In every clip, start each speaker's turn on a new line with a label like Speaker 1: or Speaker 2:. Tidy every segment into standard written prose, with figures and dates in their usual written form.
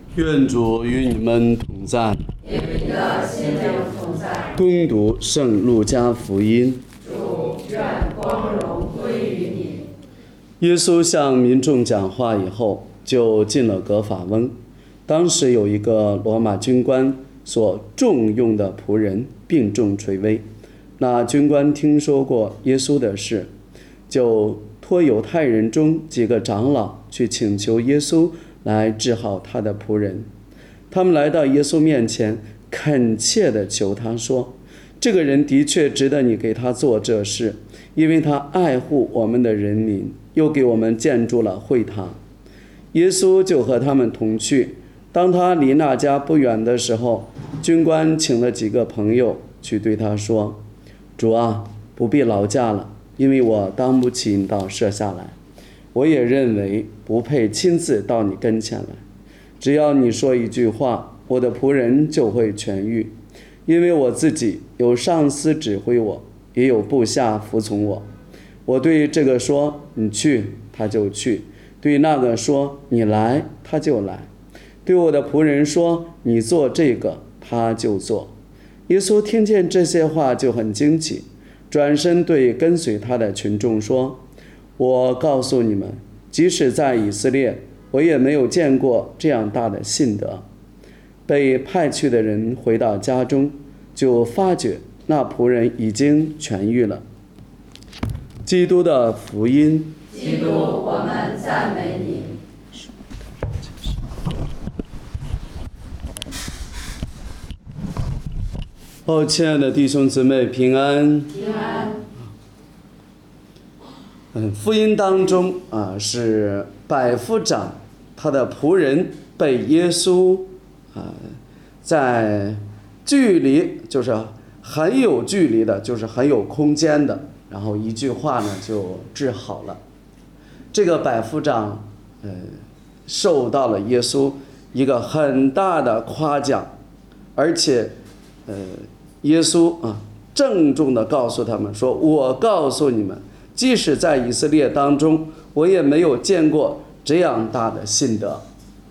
Speaker 1: 愿主与你们同在。
Speaker 2: 与你的心灵同在。
Speaker 1: 恭读圣路加福音。
Speaker 2: 主，愿光荣归于你。
Speaker 1: 耶稣向民众讲话以后，就进了革法翁。当时有一个罗马军官所重用的仆人病重垂危。那军官听说过耶稣的事，就托犹太人中几个长老去请求耶稣来治好他的仆人。他们来到耶稣面前，恳切地求他说，这个人的确值得你给他做这事，因为他爱护我们的人民，又给我们建筑了会堂。耶稣就和他们同去。当他离那家不远的时候，军官请了几个朋友去对他说，主啊，不必劳驾了，因为我当不起引导舍下来。我也认为不配亲自到你跟前来。只要你说一句话，我的仆人就会痊愈，因为我自己有上司指挥我，也有部下服从我。我对这个说你去，他就去；对那个说你来，他就来；对我的仆人说你做这个，他就做。耶稣听见这些话就很惊奇，转身对跟随他的群众说，我告诉你们，即使在以色列，我也没有见过这样大的信德。被派去的人回到家中，就发觉那仆人已经痊愈了。基督的福音。
Speaker 2: 基督，我们赞美你。
Speaker 1: 亲爱的弟兄姊妹，平安。
Speaker 2: 平安。
Speaker 1: 福音当中是百夫长他的仆人被耶稣在距离，就是很有距离的，就是很有空间的，然后一句话呢就治好了。这个百夫长受到了耶稣一个很大的夸奖，而且耶稣郑重地告诉他们说，我告诉你们，即使在以色列当中，我也没有见过这样大的信德。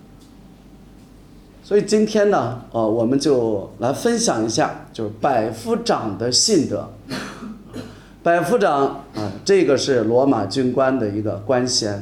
Speaker 1: 所以今天呢，我们就来分享一下，就是百夫长的信德。百夫长这个是罗马军官的一个官衔，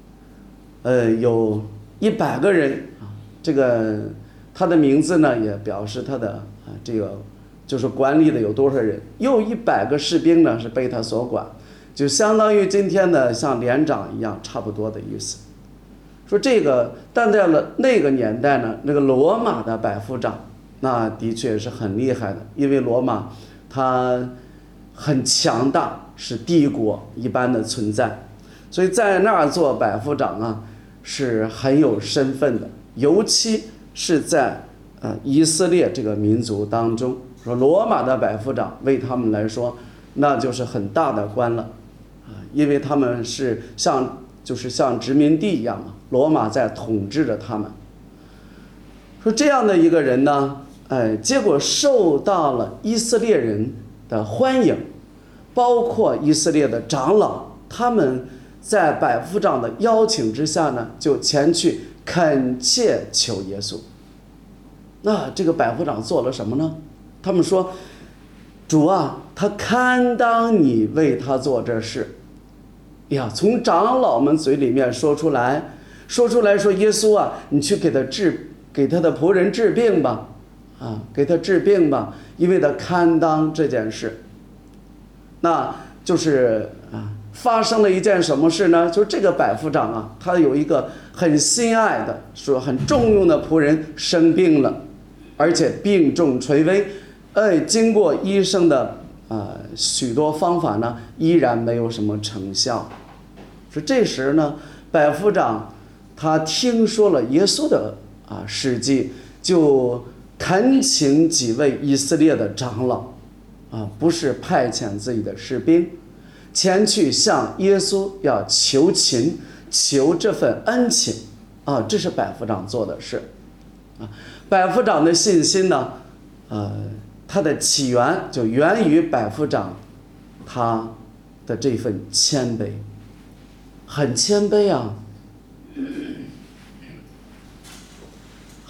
Speaker 1: 有100个人，这个他的名字呢也表示他的这个就是管理的有多少人，又100个士兵呢是被他所管，就相当于今天的像连长一样，差不多的意思。说这个，但在了那个年代呢，那个罗马的百夫长，那的确是很厉害的，因为罗马它很强大，是帝国一般的存在，所以在那儿做百夫长是很有身份的，尤其是在以色列这个民族当中，说罗马的百夫长为他们来说那就是很大的官了，因为他们是像殖民地一样，罗马在统治着他们。说这样的一个人呢，结果受到了以色列人的欢迎，包括以色列的长老，他们在百夫长的邀请之下呢，就前去恳切求耶稣。那这个百夫长做了什么呢？他们说，主啊，他堪当你为他做这事。呀，从长老们嘴里面说出来说耶稣啊，你去给他的仆人治病吧，给他治病吧，因为他堪当这件事。那就是发生了一件什么事呢？就是这个百夫长他有一个很心爱的，说很重用的仆人生病了，而且病重垂危，经过医生的许多方法呢，依然没有什么成效。说这时呢，百夫长他听说了耶稣的事迹，就恳请几位以色列的长老不是派遣自己的士兵，前去向耶稣要求情，求这份恩情这是百夫长做的事百夫长的信心呢，它的起源就源于百夫长他的这份谦卑，很谦卑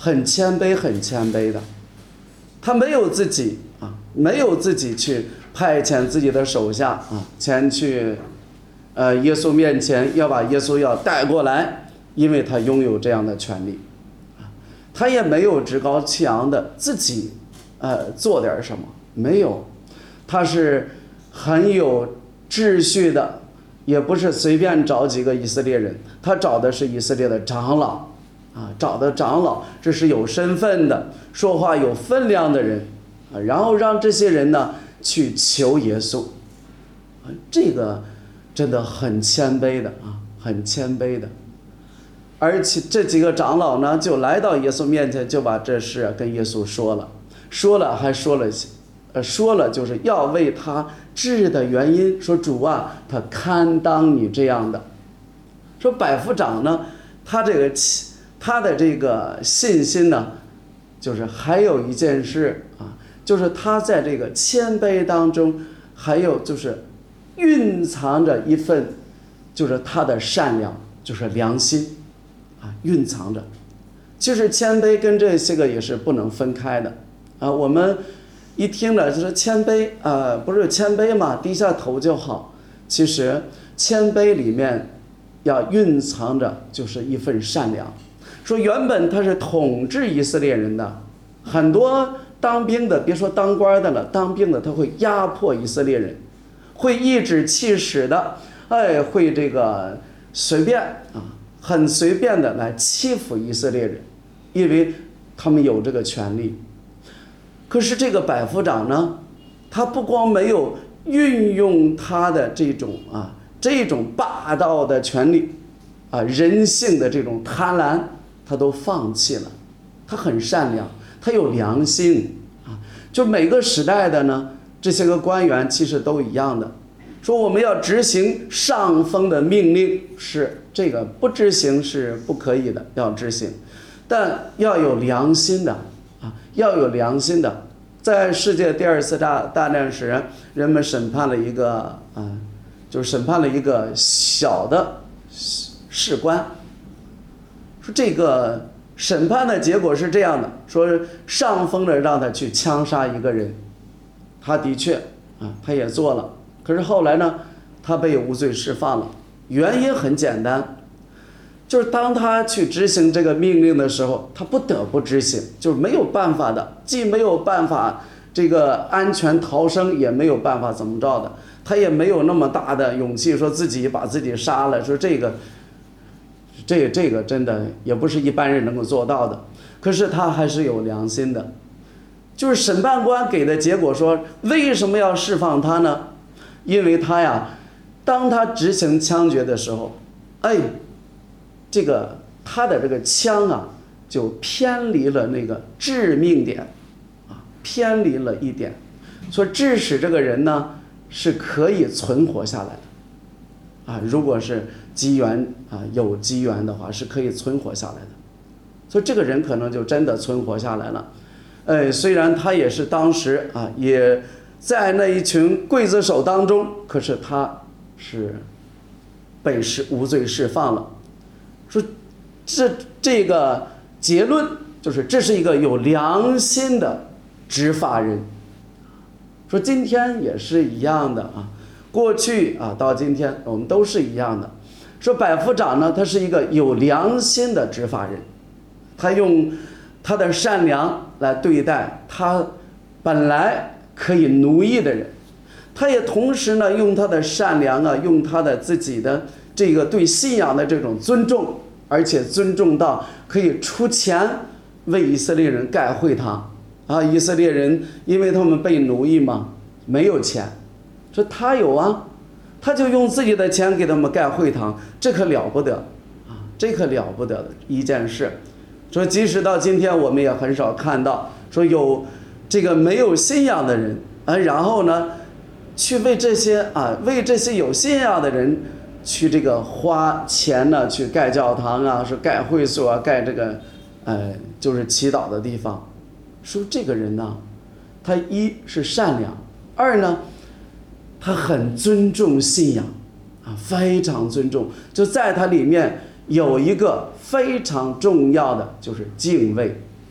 Speaker 1: 很谦卑很谦卑的，他没有自己去派遣自己的手下前去耶稣面前，要把耶稣要带过来，因为他拥有这样的权利。他也没有趾高气扬的自己做点什么，没有，他是很有秩序的，也不是随便找几个以色列人，他找的是以色列的长老找的长老，这是有身份的，说话有分量的人然后让这些人呢去求耶稣这个真的很谦卑的很谦卑的。而且这几个长老呢就来到耶稣面前，就把这事跟耶稣说了，还说了就是要为他治的原因，说主啊，他堪当你这样的。说百夫长呢，他的这个信心呢，就是还有一件事就是他在这个谦卑当中，还有就是蕴藏着一份，就是他的善良，就是良心蕴藏着。其实谦卑跟这些个也是不能分开的我们一听了就是谦卑不是谦卑嘛，低下头就好。其实谦卑里面要蕴藏着就是一份善良。说原本他是统治以色列人的，很多当兵的，别说当官的了，当兵的他会压迫以色列人，会颐指气使的会这个随便很随便的来欺负以色列人，因为他们有这个权利。可是这个百夫长呢，他不光没有运用他的这种霸道的权利人性的这种贪婪，他都放弃了。他很善良，他有良心就每个时代的呢，这些个官员其实都一样的，说我们要执行上峰的命令，是这个不执行是不可以的，要执行，但要有良心的要有良心的。在世界第二次大战时，人们审判了一个就是审判了一个小的士官，说这个审判的结果是这样的，说上峰的让他去枪杀一个人，他的确他也做了，可是后来呢他被无罪释放了。原因很简单，就是当他去执行这个命令的时候，他不得不执行，就是没有办法的，既没有办法这个安全逃生，也没有办法怎么着的，他也没有那么大的勇气说自己把自己杀了，说这个真的也不是一般人能够做到的。可是他还是有良心的，就是审判官给的结果说，为什么要释放他呢？因为他当他执行枪决的时候这个他的这个枪就偏离了那个致命点偏离了一点，所以致使这个人呢是可以存活下来的如果是机缘有机缘的话，是可以存活下来的。所以这个人可能就真的存活下来了虽然他也是当时也在那一群刽子手当中，可是他是被无罪释放了。说这个结论就是这是一个有良心的执法人。说今天也是一样的过去到今天我们都是一样的。说百夫长呢，他是一个有良心的执法人，他用他的善良来对待他本来可以奴役的人，他也同时呢用他的善良用他的自己的这个对信仰的这种尊重，而且尊重到可以出钱为以色列人盖会堂以色列人因为他们被奴役嘛，没有钱，说他有他就用自己的钱给他们盖会堂，这可了不得这可了不得的一件事。说即使到今天我们也很少看到说有这个没有信仰的人然后呢去为这些有信仰的人去这个花钱呢去盖教堂是盖会所盖这个就是祈祷的地方。说这个人呢，他一是善良，二呢他很尊重信仰非常尊重，就在他里面有一个非常重要的就是敬畏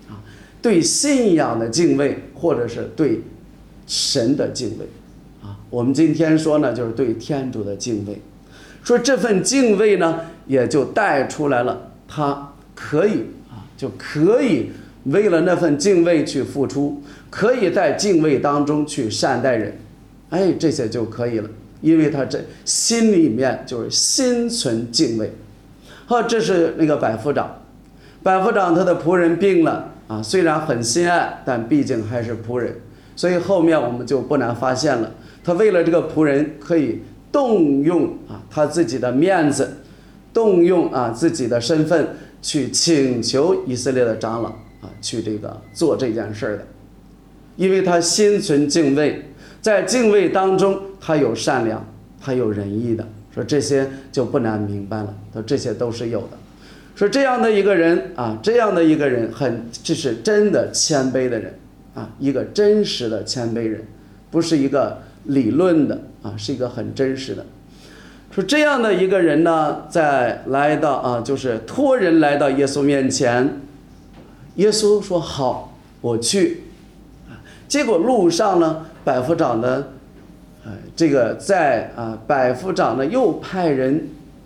Speaker 1: 对信仰的敬畏，或者是对神的敬畏啊。我们今天说呢，就是对天主的敬畏。说这份敬畏呢，也就带出来了，他可以就可以为了那份敬畏去付出，可以在敬畏当中去善待人，这些就可以了，因为他这心里面就是心存敬畏。好，这是那个百夫长，百夫长他的仆人病了啊，虽然很心爱，但毕竟还是仆人，所以后面我们就不难发现了，他为了这个仆人可以动用他自己的面子，动用自己的身份去请求以色列的长老去这个做这件事的，因为他心存敬畏，在敬畏当中他有善良，他有仁义的，说这些就不难明白了，说这些都是有的。说这样的一个人这样的一个人这是真的谦卑的人一个真实的谦卑人，不是一个理论的是一个很真实的。说这样的一个人呢，在来到就是托人来到耶稣面前，耶稣说好，我去。结果路上呢，百夫长呢这个在百夫长呢又派人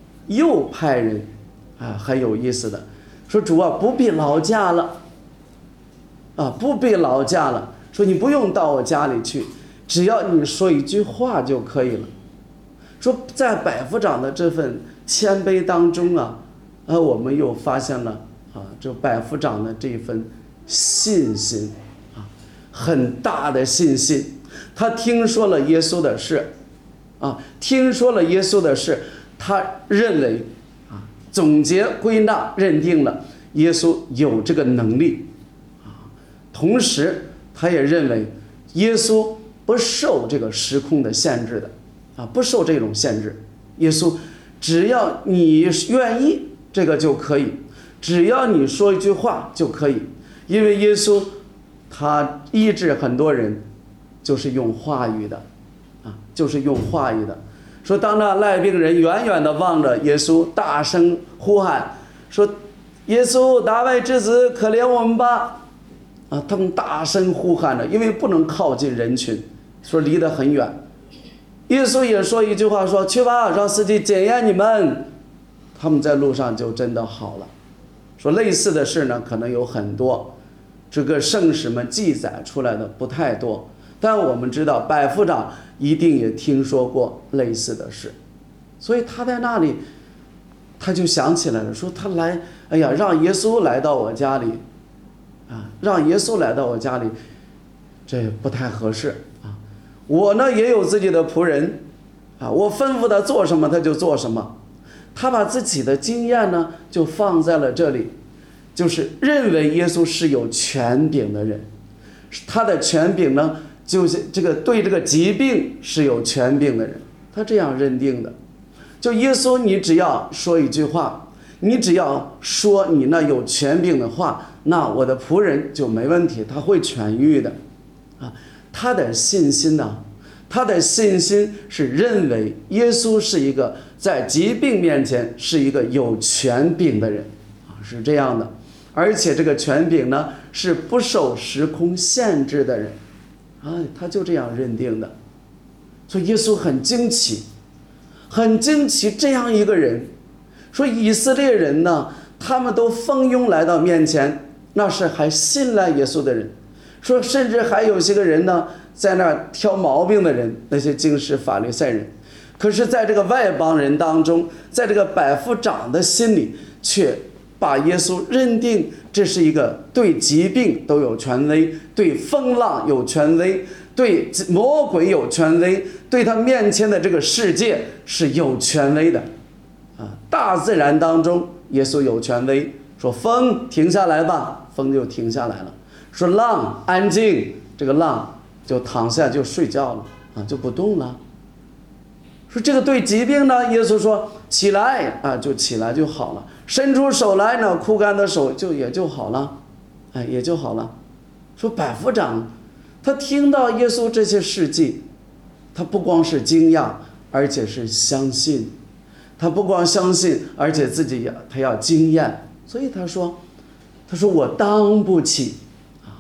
Speaker 1: 很有意思的说，主不必劳驾了不必劳驾了，说你不用到我家里去，只要你说一句话就可以了。说在百夫长的这份谦卑当中我们又发现了这百夫长的这份信心很大的信心。他听说了耶稣的事听说了耶稣的事，他认为总结归纳认定了耶稣有这个能力同时他也认为耶稣不受这个时空的限制的不受这种限制，耶稣只要你愿意这个就可以，只要你说一句话就可以，因为耶稣他医治很多人就是用话语的就是用话语的。说当那赖病人远远地望着耶稣，大声呼喊说，耶稣大卫之子，可怜我们吧他们大声呼喊着，因为不能靠近人群，说离得很远。耶稣也说一句话，说去吧，让司机检验你们。他们在路上就真的好了。说类似的事呢，可能有很多，这个圣史们记载出来的不太多，但我们知道百夫长一定也听说过类似的事，所以他在那里他就想起来了，说他来让耶稣来到我家里让耶稣来到我家里，这不太合适我呢也有自己的仆人我吩咐他做什么他就做什么。他把自己的经验呢就放在了这里，就是认为耶稣是有权柄的人，他的权柄呢就是这个对这个疾病是有权柄的人，他这样认定的。就耶稣你只要说一句话，你只要说你那有权柄的话，那我的仆人就没问题，他会痊愈的他的信心呢，他的信心是认为耶稣是一个在疾病面前是一个有权柄的人是这样的，而且这个权柄呢是不受时空限制的人他就这样认定的。所以耶稣很惊奇，很惊奇这样一个人。说以色列人呢，他们都蜂拥来到面前，那是还信赖耶稣的人。说甚至还有些个人呢在那儿挑毛病的人，那些经师法利赛人，可是在这个外邦人当中，在这个百夫长的心里，却把耶稣认定这是一个对疾病都有权威，对风浪有权威，对魔鬼有权威，对他面前的这个世界是有权威的大自然当中耶稣有权威，说风停下来吧，风就停下来了，说浪安静，这个浪就躺下就睡觉了就不动了。说这个对疾病呢，耶稣说起来就起来就好了，伸出手来呢，枯干的手也就好了也就好了。说百夫长他听到耶稣这些事迹，他不光是惊讶，而且是相信。他不光相信，而且自己他要经验。所以他说我当不起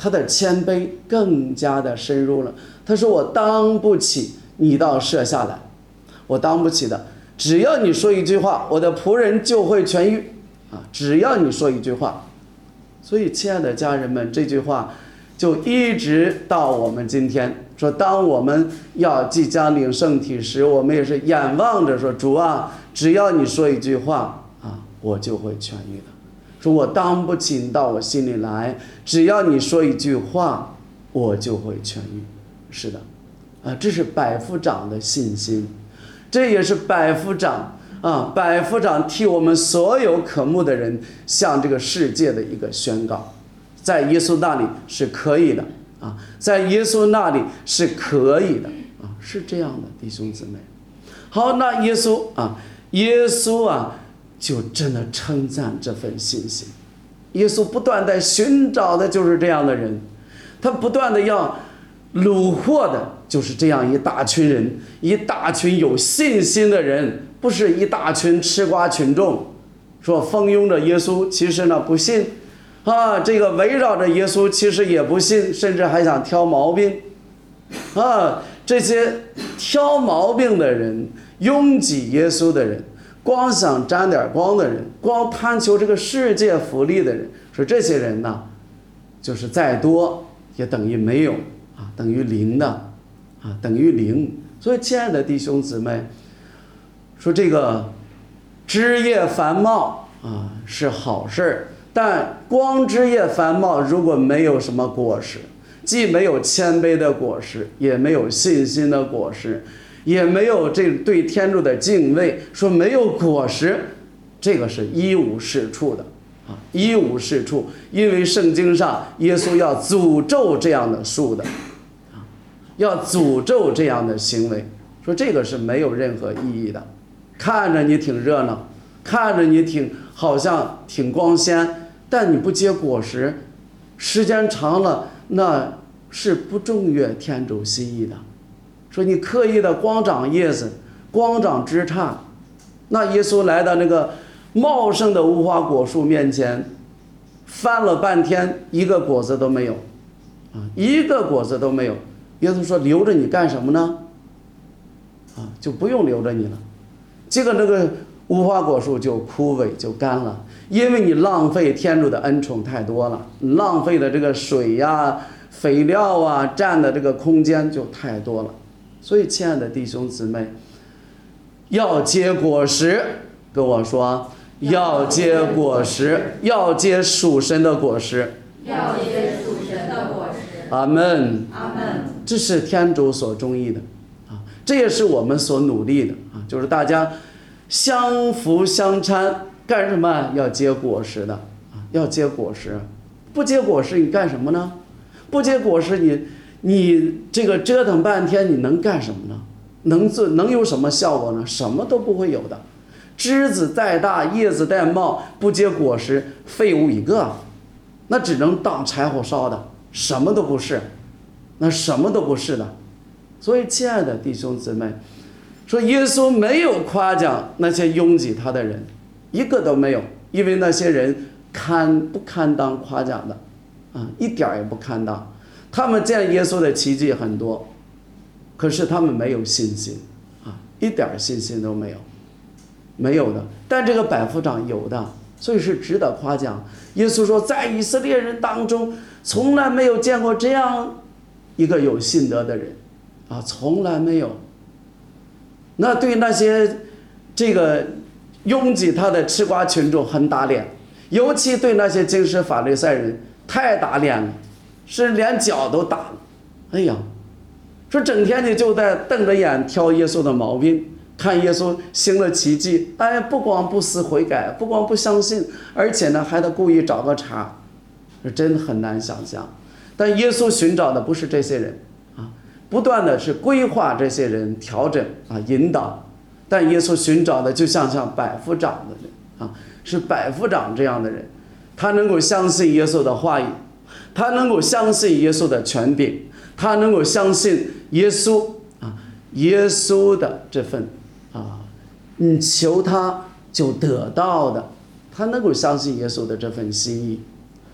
Speaker 1: 他的谦卑更加的深入了。他说：“我当不起，你倒舍下来，我当不起的。只要你说一句话，我的仆人就会痊愈啊！只要你说一句话。”所以，亲爱的家人们，这句话就一直到我们今天说，当我们要即将领圣体时，我们也是眼望着说：“主啊，只要你说一句话啊，我就会痊愈的。说我当不起，你到我心里来，只要你说一句话，我就会痊愈。”是的，这是百夫长的信心，这也是百夫长百夫长替我们所有渴慕的人向这个世界的一个宣告，在耶稣那里是可以的在耶稣那里是可以的是这样的，弟兄姊妹。好，那耶稣就真的称赞这份信心。耶稣不断在寻找的就是这样的人，他不断的要虏获的就是这样一大群人，一大群有信心的人，不是一大群吃瓜群众，说蜂拥着耶稣，其实呢不信这个围绕着耶稣，其实也不信，甚至还想挑毛病这些挑毛病的人，拥挤耶稣的人，光想沾点光的人，光贪求这个世界福利的人，说这些人呢，就是再多也等于没有等于零的等于零。所以亲爱的弟兄姊妹，说这个枝叶繁茂是好事，但光枝叶繁茂如果没有什么果实，既没有谦卑的果实，也没有信心的果实，也没有这对天主的敬畏，说没有果实，这个是一无是处的一无是处。因为圣经上耶稣要诅咒这样的树的要诅咒这样的行为，说这个是没有任何意义的。看着你挺热闹，看着你好像挺光鲜，但你不结果实，时间长了那是不中悦天主心意的。说你刻意的光长叶子，光长枝杈，那耶稣来到那个茂盛的无花果树面前，翻了半天，一个果子都没有一个果子都没有。耶稣说：“留着你干什么呢？就不用留着你了。”这个那个无花果树就枯萎就干了，因为你浪费天主的恩宠太多了，你浪费的这个水肥料占的这个空间就太多了。所以亲爱的弟兄姊妹，要结果实，跟我说要结果实，要结属神的果实，
Speaker 2: 要结属神的果实。
Speaker 1: 阿们，
Speaker 2: 阿们。
Speaker 1: 这是天主所中意的这也是我们所努力的就是大家相扶相搀，干什么？要结果实的要结果实。不结果实你干什么呢？不结果实你这个折腾半天你能干什么呢？能有什么效果呢？什么都不会有的。枝子再大，叶子再茂，不结果实，废物一个，那只能当柴火烧的，什么都不是，那什么都不是的。所以亲爱的弟兄姊妹，说耶稣没有夸奖那些拥挤他的人，一个都没有，因为那些人不堪当夸奖的一点也不堪当。他们见耶稣的奇迹很多，可是他们没有信心一点信心都没有，没有的。但这个百夫长有的，所以是值得夸奖。耶稣说，在以色列人当中从来没有见过这样一个有信德的人从来没有。那对那些这个拥挤他的吃瓜群众很打脸，尤其对那些经师法利赛人太打脸了，是连脚都打了。哎呀，说整天你就在瞪着眼挑耶稣的毛病，看耶稣行了奇迹，不光不思悔改，不光不相信，而且呢还得故意找个茬，真很难想象。但耶稣寻找的不是这些人不断的是规划这些人，调整引导。但耶稣寻找的就像百夫长的人是百夫长这样的人，他能够相信耶稣的话语，他能够相信耶稣的权柄，他能够相信耶稣耶稣的这份你求他就得到的，他能够相信耶稣的这份心意。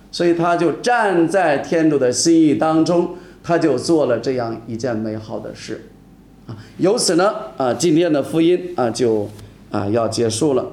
Speaker 1: 所以他就站在天主的心意当中，他就做了这样一件美好的事。由此呢，今天的福音就要结束了。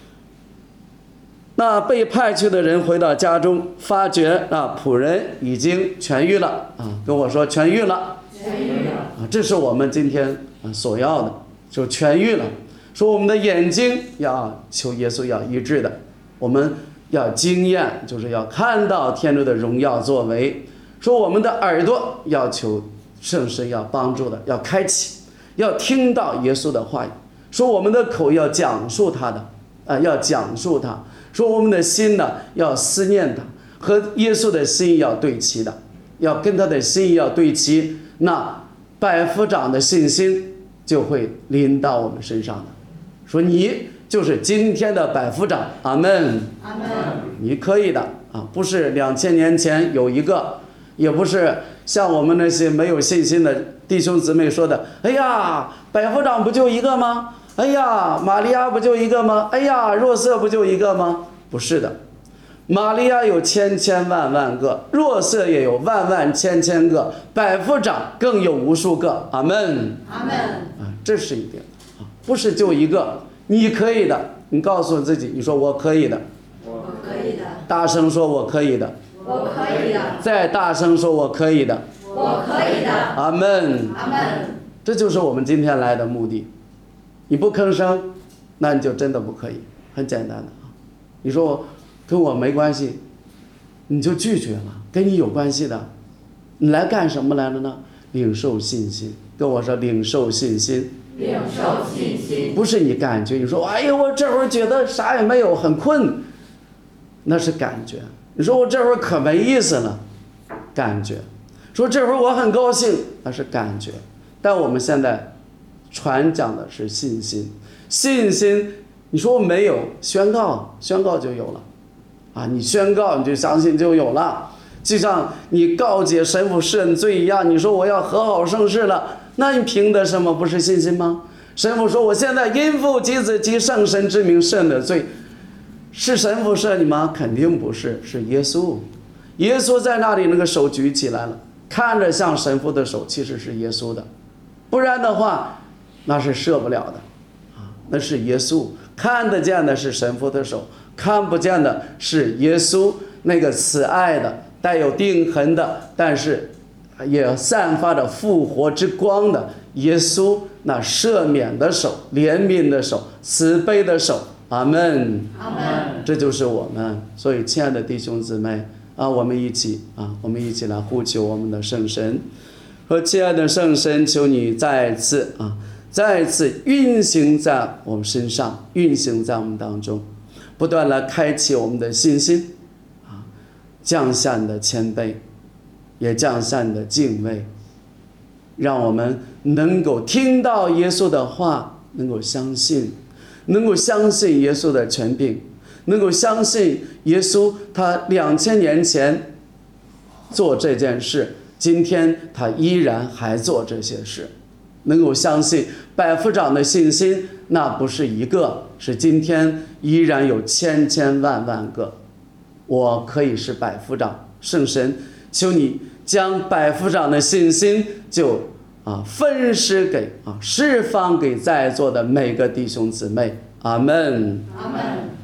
Speaker 1: 那被派去的人回到家中，发觉仆人已经痊愈了跟我说痊愈了，这是我们今天所要的，就痊愈了。说我们的眼睛要求耶稣要医治的，我们要经验，就是要看到天主的荣耀作为。说我们的耳朵要求圣神要帮助的，要开启，要听到耶稣的话语。说我们的口要讲述他的，要讲述他。说我们的心呢要思念他，和耶稣的心意要对齐的，要跟他的心意要对齐，那百夫长的信心就会临到我们身上的。说你就是今天的百夫长，阿门，阿门。你可以的不是2000年前有一个，也不是像我们那些没有信心的弟兄姊妹说的，哎呀，百夫长不就一个吗？哎呀，玛利亚不就一个吗？哎呀，若瑟不就一个吗？不是的，玛利亚有千千万万个，若瑟也有万万千千个，百夫长更有无数个，阿门，阿门。这是一点不是就一个。你可以的，你告诉自己，你说我可以的，
Speaker 2: 我可以的，
Speaker 1: 大声说我可以的，
Speaker 2: 我可以的，
Speaker 1: 再大声说我可以的，
Speaker 2: 我可以的，
Speaker 1: 阿门，
Speaker 2: 阿门。
Speaker 1: 这就是我们今天来的目的。你不吭声，那你就真的不可以，很简单的你说跟我没关系，你就拒绝了。跟你有关系的，你来干什么来了呢？领受信心。跟我说领受信心，
Speaker 2: 领受信心。
Speaker 1: 不是你感觉，你说哎呀，我这会儿觉得啥也没有，很困，那是感觉。你说我这会儿可没意思了，感觉。说这会儿我很高兴，那是感觉。但我们现在传讲的是信心，信心你说我没有，宣告就有了你宣告你就相信就有了。就像你告解神父赦恩罪一样，你说我要和好圣事了，那你凭的什么不是信心吗？神父说我现在因父及子及圣神之名赦的罪，是神父赦你吗？肯定不是，是耶稣。耶稣在那里，那个手举起来了，看着像神父的手，其实是耶稣的，不然的话那是赦不了的那是耶稣。看得见的是神父的手，看不见的是耶稣那个慈爱的带有钉痕的，但是也散发着复活之光的耶稣，那赦免的手，怜悯的手，慈悲的手，阿们，阿们。这就是我们。所以亲爱的弟兄姊妹我们一起来呼求我们的圣神。和亲爱的圣神，求你再次运行在我们身上，运行在我们当中，不断来开启我们的信心降下你的谦卑，也降下你的敬畏，让我们能够听到耶稣的话，能够相信耶稣的权柄，能够相信耶稣他2000年前做这件事，今天他依然还做这些事。能够相信百夫长的信心，那不是一个，是今天依然有千千万万个。我可以是百夫长，圣神，求你将百夫长的信心就分施给释放给在座的每个弟兄姊妹，阿们，阿们。